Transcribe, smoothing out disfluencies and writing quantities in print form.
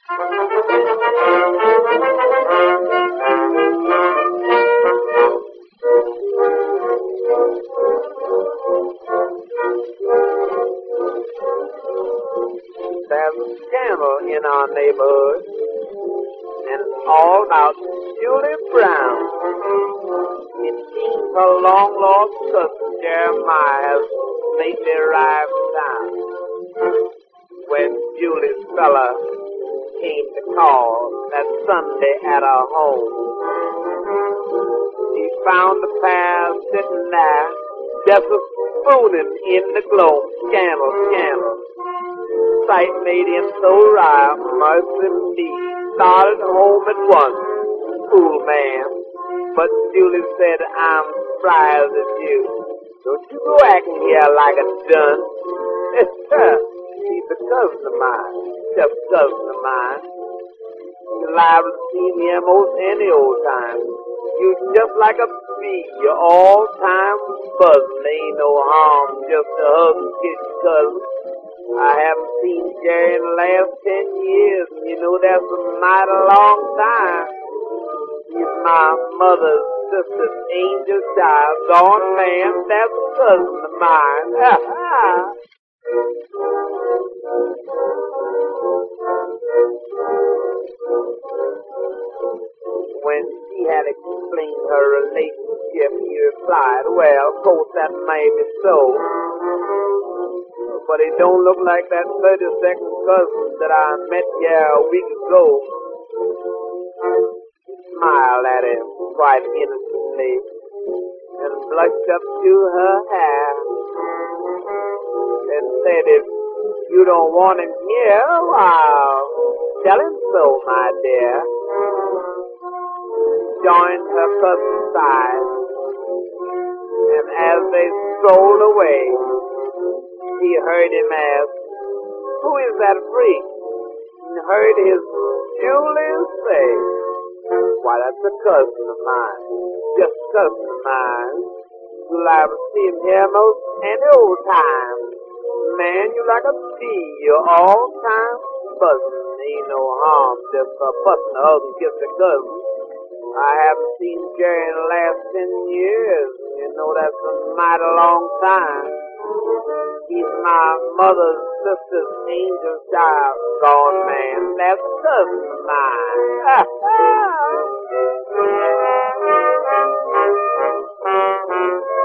There's a scandal in our neighborhood, and it's all about Julie Brown. It seems her long-lost cousin Jeremiah has lately arrived in town. When Julie's fella came to call that Sunday at her home, he found the pair sitting there, just a spooning in the gloam. Scandal, scandal. Sight made him so wry, mercy me. Started home at once, fool man. But Julie said, I'm surprised at you. Don't you go acting here like a dunce. He's a cousin of mine, just a cousin of mine. You're liable to see me here most any old time. You're just like a bee, you're all time buzzing. There ain't no harm, just a hug and kiss your cousin. I haven't seen Jerry in the last 10 years, and you know that's a mighty long time. He's my mother's sister's angel child, gone man, that's a cousin of mine. When she had explained her relationship, he replied, well, of course that may be so, but it don't look like that 32nd cousin that I met here a week ago. She smiled at him quite innocently and blushed up to her hair and said, if you don't want him here, well, tell him so, my dear. Joined her cousin's side, and as they strolled away, he heard him ask, who is that freak? And heard his Julie say, why, that's a cousin of mine, just a cousin of mine. You'll have to see him here most any old time. Man, you like a bee, you're all time buzzing. Ain't no harm, just a bustin' a hug and kiss a cousin. I haven't seen Jerry in the last 10 years. You know that's a mighty long time. He's my mother's sister's angel child, gone man. That's a cousin of mine.